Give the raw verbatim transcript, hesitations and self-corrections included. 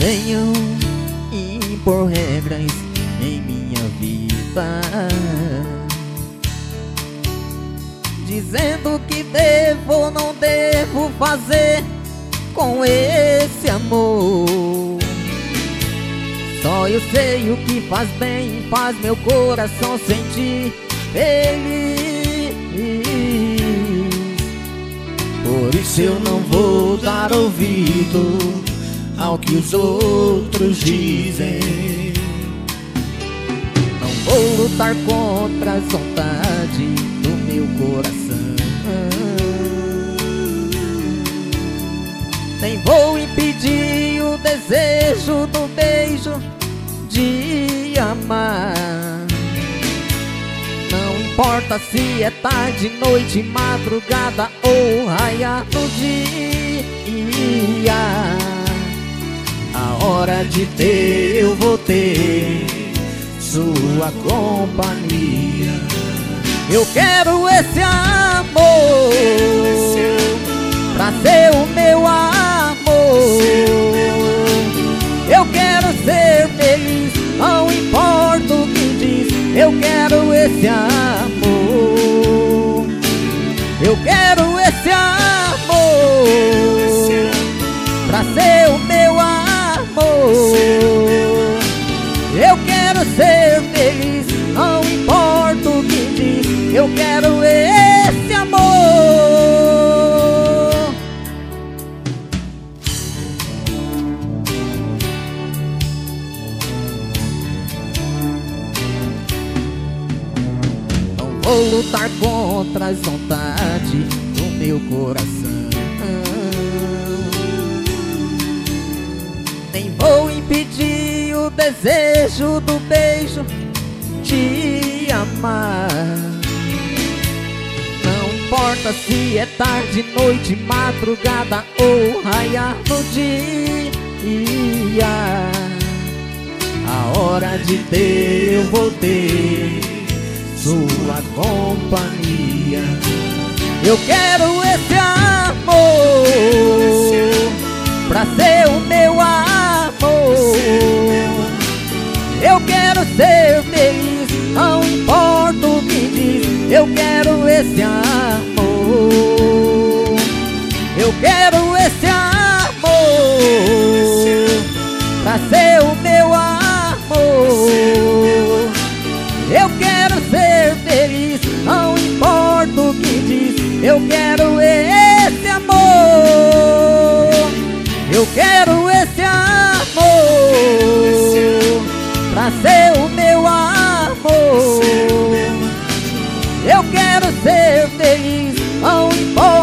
venham impor regras em minha vida, dizendo que devo ou não devo fazer com esse amor. Só eu sei o que faz bem, faz meu coração sentir feliz. Por isso eu não vou dar ouvido ao que os outros dizem. Não vou lutar contra a vontade do meu coração, nem vou impedir o desejo do beijo de amar. Não importa se é tarde, noite, madrugada ou raiar no dia, a hora de ter eu vou ter sua companhia. Eu quero esse amor pra ser o meu amor. Eu quero ser feliz, não importa o que diz. Eu quero esse amor. Eu quero esse amor pra ser o meu amor. Eu quero ser feliz, não importa o que diz. Eu quero esse amor. Não vou lutar contra as vontades do meu coração, nem vou impedir o desejo do beijo de amar. Não importa se é tarde, noite, madrugada ou raiar no dia, a hora de ter eu vou ter sua companhia. Eu quero esse amor pra ser o meu amor. Eu quero ser feliz, não importa o que diz. Eu quero esse amor. Eu quero esse amor pra ser o meu amor. Eu quero ser feliz, não importa o que diz. Eu quero esse amor. Eu quero esse amor pra ser o meu amor. Eu quero ser feliz, não importa